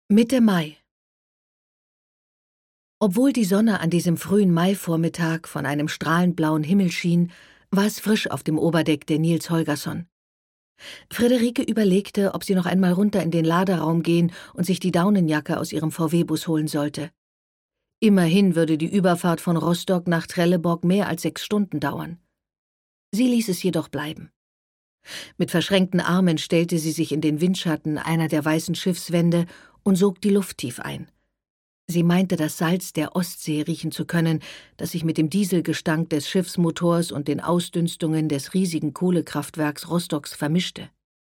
Mitte Mai. Obwohl die Sonne an diesem frühen Maivormittag von einem strahlend blauen Himmel schien, war es frisch auf dem Oberdeck der Niels Holgersson. Friederike überlegte, ob sie noch einmal runter in den Laderaum gehen und sich die Daunenjacke aus ihrem VW-Bus holen sollte. Immerhin würde die Überfahrt von Rostock nach Trelleborg mehr als 6 Stunden dauern. Sie ließ es jedoch bleiben. Mit verschränkten Armen stellte sie sich in den Windschatten einer der weißen Schiffswände und sog die Luft tief ein. Sie meinte, das Salz der Ostsee riechen zu können, das sich mit dem Dieselgestank des Schiffsmotors und den Ausdünstungen des riesigen Kohlekraftwerks Rostocks vermischte.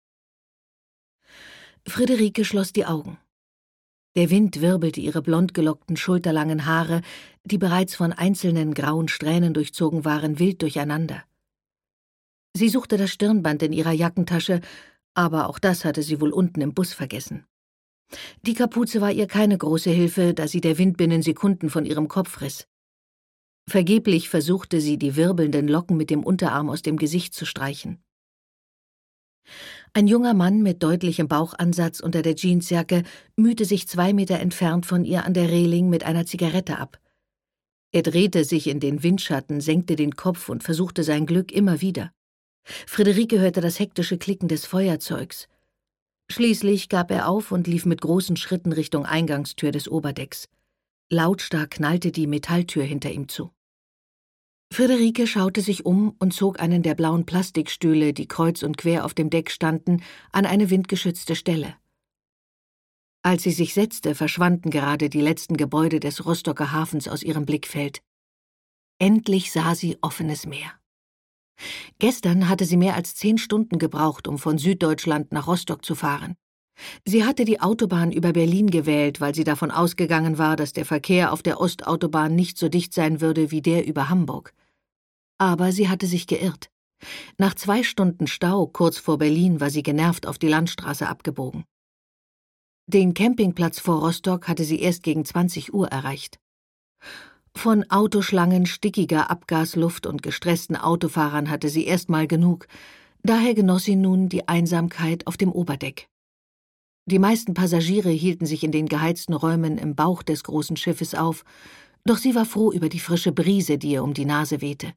Friederike schloss die Augen. Der Wind wirbelte ihre blond gelockten, schulterlangen Haare, die bereits von einzelnen grauen Strähnen durchzogen waren, wild durcheinander. Sie suchte das Stirnband in ihrer Jackentasche, aber auch das hatte sie wohl unten im Bus vergessen. Die Kapuze war ihr keine große Hilfe, da sie der Wind binnen Sekunden von ihrem Kopf riss. Vergeblich versuchte sie, die wirbelnden Locken mit dem Unterarm aus dem Gesicht zu streichen. Ein junger Mann mit deutlichem Bauchansatz unter der Jeansjacke mühte sich 2 Meter entfernt von ihr an der Reling mit einer Zigarette ab. Er drehte sich in den Windschatten, senkte den Kopf und versuchte sein Glück immer wieder. Friederike hörte das hektische Klicken des Feuerzeugs. Schließlich gab er auf und lief mit großen Schritten Richtung Eingangstür des Oberdecks. Lautstark knallte die Metalltür hinter ihm zu. Friederike schaute sich um und zog einen der blauen Plastikstühle, die kreuz und quer auf dem Deck standen, an eine windgeschützte Stelle. Als sie sich setzte, verschwanden gerade die letzten Gebäude des Rostocker Hafens aus ihrem Blickfeld. Endlich sah sie offenes Meer. Gestern hatte sie mehr als 10 Stunden gebraucht, um von Süddeutschland nach Rostock zu fahren. Sie hatte die Autobahn über Berlin gewählt, weil sie davon ausgegangen war, dass der Verkehr auf der Ostautobahn nicht so dicht sein würde wie der über Hamburg. Aber sie hatte sich geirrt. Nach 2 Stunden Stau kurz vor Berlin war sie genervt auf die Landstraße abgebogen. Den Campingplatz vor Rostock hatte sie erst gegen 20 Uhr erreicht. Von Autoschlangen, stickiger Abgasluft und gestressten Autofahrern hatte sie erst mal genug, daher genoss sie nun die Einsamkeit auf dem Oberdeck. Die meisten Passagiere hielten sich in den geheizten Räumen im Bauch des großen Schiffes auf, doch sie war froh über die frische Brise, die ihr um die Nase wehte.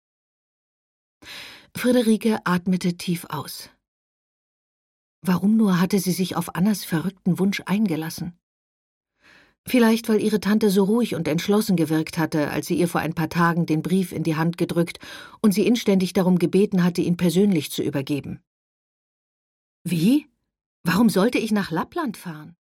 Friederike atmete tief aus. Warum nur hatte sie sich auf Annas verrückten Wunsch eingelassen? Vielleicht, weil ihre Tante so ruhig und entschlossen gewirkt hatte, als sie ihr vor ein paar Tagen den Brief in die Hand gedrückt und sie inständig darum gebeten hatte, ihn persönlich zu übergeben. Wie? Warum sollte ich nach Lappland fahren?